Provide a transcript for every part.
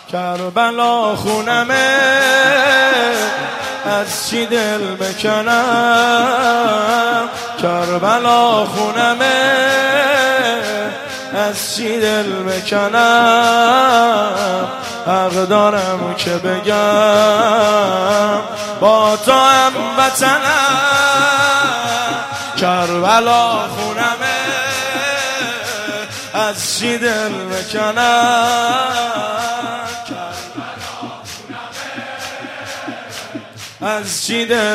کربلا خونمه از چی دل بکنم، کربلا خونمه از چی دل بکنم. حق دارم که بگم با تو هم وطنم، کربلا خونمه از چی دل بکنم، از چی دل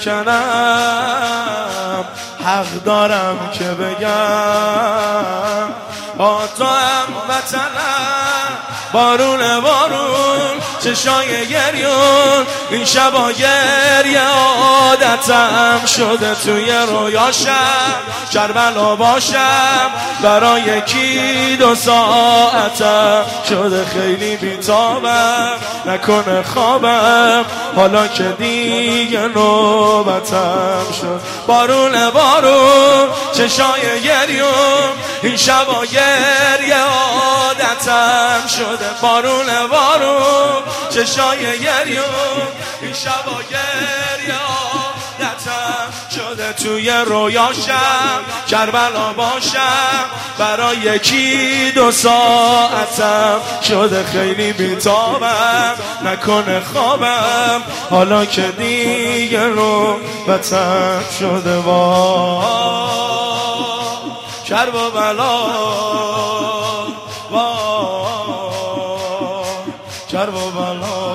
بکنم. حق دارم که بگم با تو هم وطنم. بارون بارون چشای گریون، این شبا گریه عادتم شده. توی رویاشم کربلا باشم، برای یکی دو ساعتم شده. خیلی بیتابم نکنه خوابم، حالا که دیگه نوبتم شد. بارون بارون چشای گریون، این شبا گریه عادتم شده. بارون بارون چشای گریون، این شبا گریه عادتم شده. توی رویاشم کربلا باشم، برای یکی دو ساعتم شده. خیلی بیتابم نکنه خوابم، حالا که دیگه نوبتم شده. وا کربلا وا کربلا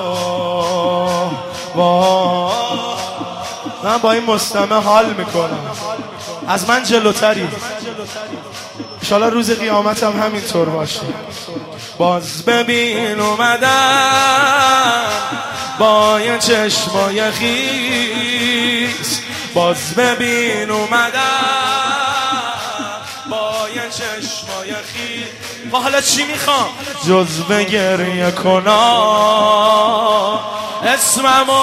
وا. من با این مستمع حال میکنم، از من جلوتری. انشالله روز قیامتم همینطور باشه. باز ببین اومدم با یه چشمای خیس، باز ببین اومدم با یه چشمای خیس. با حالا چی میخوام؟ جز به گریه کنم اسممو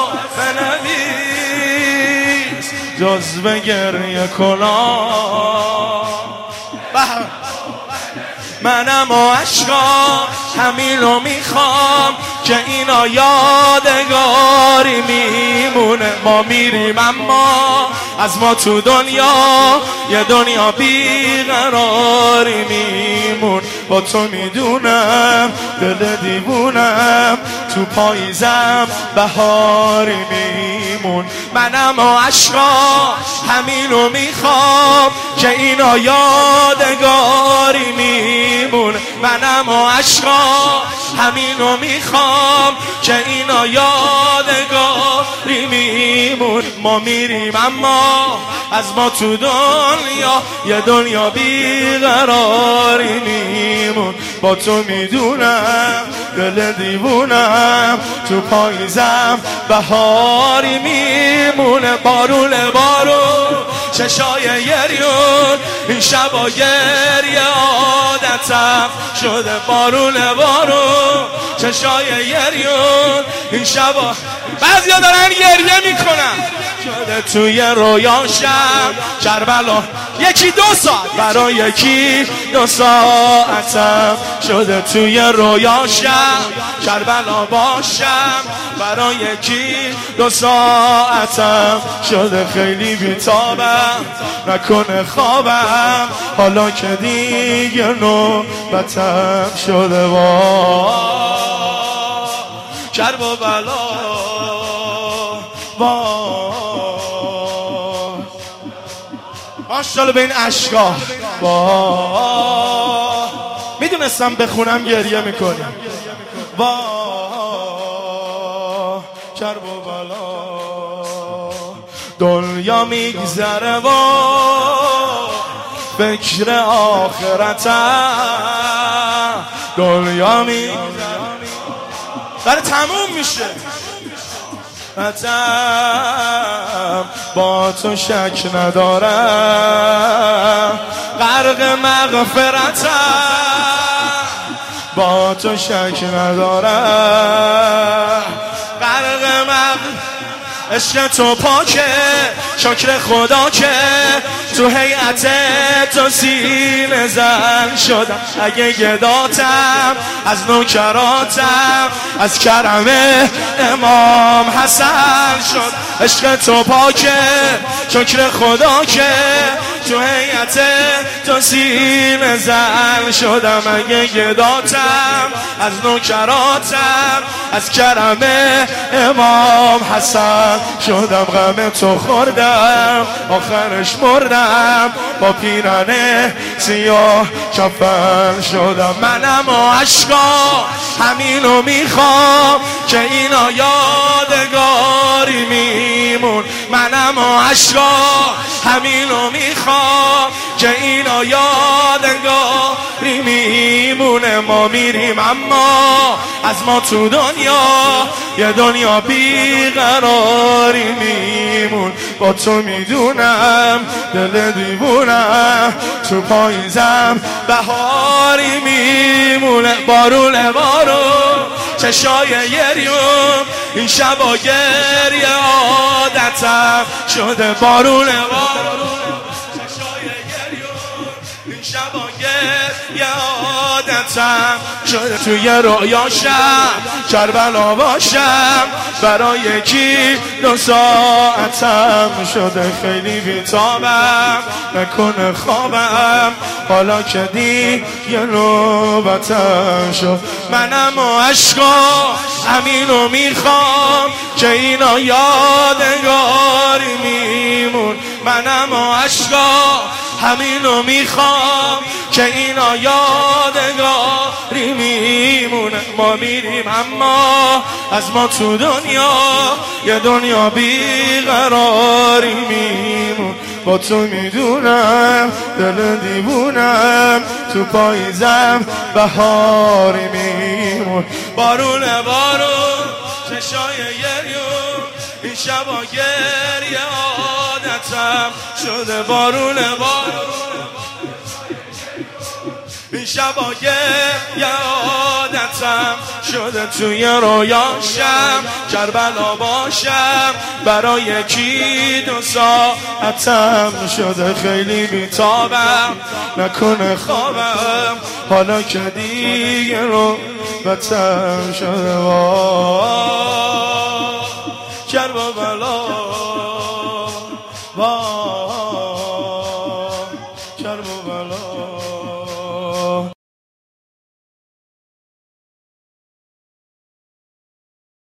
بنویس، جز به گریه کنم. منم و عشقام همینو میخوام که اینا یادگاری میمونه. ما میریم اما از ما تو دنیا یه دنیا بیقراری میمون. با تو میدونم دل دیوونم، تو پاییزم بهاری میمون. منم و عشقام همینو میخوام که اینا یادگاری میمون. منم و عشقام همینو میخوام که اینا یادگاری میمون. ما میریم اما از ما تو دنیا یه دنیا بیقراری میمون. با تو میدونم دل دیوونم، تو پاییزم بهاری میمونه. بارون بارون چشای گریون، این شبا گریه عادتم شده. بارون بارون چشای گریون، این شبا بعضیا دارن گریه میکنن شده. توی رویاشم کربلا یکی دو ساعت، برای یکی دو ساعتم شده. توی رویاشم کربلا باشم، برای یکی دو ساعتم شده. خیلی بیتابم نکنه خوابم، حالا که دیگه نوبتم شده. وا کربلا وا. ماشاءالله به این عشقا وا. میدونستم بخونم گریه میکنم. وا کربلا دنیا میگذره و فکر آخرتم. دنیا میگذره داره تموم میشه. با تو شک ندارم، غرق مغفرتم. با تو شک ندارم، غرق عشق تو پاکه شکر خدا که تو هیئت تو سینه زن شدم. اگه گداتم از نوکراتم، از کرم امام حسن شد. عشق تو پاکه، شکر خدا که تو هیئت تو سینه زن شدم. اگه گداتم از نوکراتم، از کرم امام حسن شدم. غم تو خوردم آخرش مردم، با پیرانه سیاه کفن شدم. منم و عشقا همینو میخوام که اینا یادگاری میمون. منم و عشقا همینو میخوام که اینا یادگاری میمونه. ما میریم اما از ما تو دنیا یه دنیا بیقراری میمون. با تو میدونم دل دیوونم، تو پاییزم بهاری میمونه. بارونه بارون چشای گریوم، این شبا گریه عادتم شده. بارونه بارون چشای گریوم، این شبا گریه عادتم شده. توی رویاشم کربلا باشم، برای یکی 2 ساعتم شده. خیلی بیتابم نکنه خوابم، حالا که دیگه نوبتم شد. منم و عشقا همینو میخوام که اینا یادگاری میمون. منم و عشقا همینو میخوام که اینا یادگاری میمونه. ما میریم اما از ما تو دنیا یه دنیا بیقراری میمون. با تو میدونم دل دیوونم، تو پاییزم بهاری میمون. بارونه بارون چشای گریوم، این شبا گریه عادتم شده. بارونه بارون این شبا یه عادتم شده. توی رویاشم کربلا باشم، برای یکی 2 ساعتم شده. خیلی بیتابم نکنه خوابم، حالا که دیگه نوبتم شده. کربلا